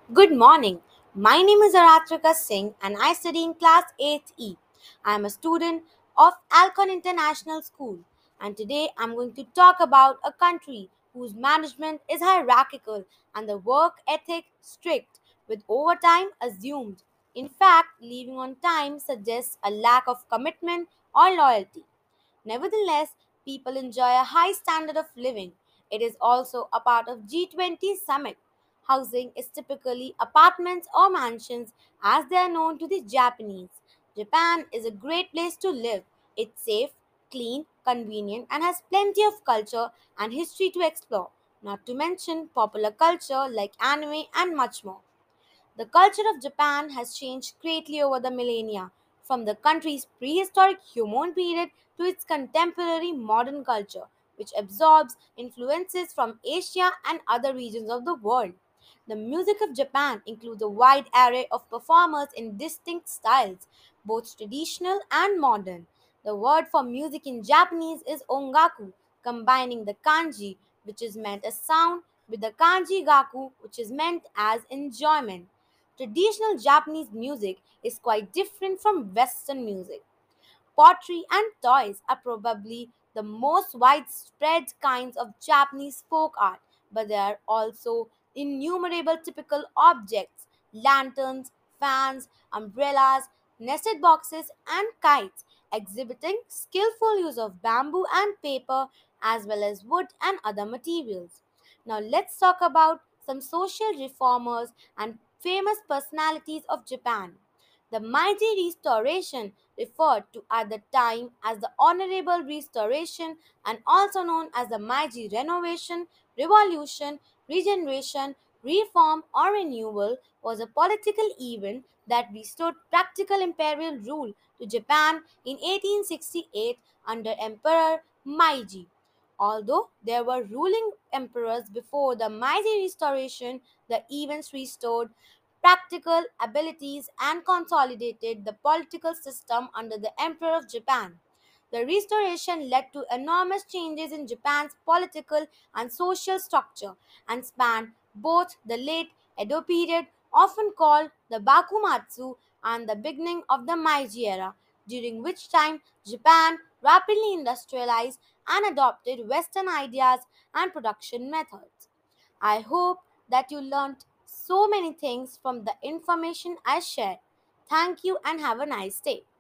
Good morning. My name is Aratrika Singh and I study in class 8E. I am a student of Alcon International School and today I'm going to talk about a country whose management is hierarchical and the work ethic strict with overtime assumed. In fact, leaving on time suggests a lack of commitment or loyalty. Nevertheless, people enjoy a high standard of living. It is also a part of G20 summit. Housing is typically apartments or mansions as they are known to the Japanese. Japan is a great place to live. It's safe, clean, convenient, and has plenty of culture and history to explore, not to mention popular culture like anime and much more. The culture of Japan has changed greatly over the millennia, from the country's prehistoric human period to its contemporary modern culture, which absorbs influences from Asia and other regions of the world. The music of Japan includes a wide array of performers in distinct styles, both traditional and modern. The word for music in Japanese is ongaku, combining the kanji, which is meant as sound, with the kanji gaku, which is meant as enjoyment. Traditional Japanese music is quite different from Western music. Pottery and toys are probably the most widespread kinds of Japanese folk art, but there are also innumerable typical objects lanterns, fans, umbrellas, nested boxes, and kites, exhibiting skillful use of bamboo and paper as well as wood and other materials. Now, let's talk about some social reformers and famous personalities of Japan. The Meiji Restoration, referred to at the time as the Honorable Restoration and also known as the Meiji Renovation, Revolution, Regeneration, Reform, or Renewal, was a political event that restored practical imperial rule to Japan in 1868 under Emperor Meiji. Although there were ruling emperors before the Meiji Restoration, the events restored practical abilities and consolidated the political system under the Emperor of Japan. The restoration led to enormous changes in Japan's political and social structure and spanned both the late Edo period, often called the Bakumatsu, and the beginning of the Meiji era, during which time Japan rapidly industrialized and adopted Western ideas and production methods. I hope that you learned so many things from the information I shared. Thank you and have a nice day.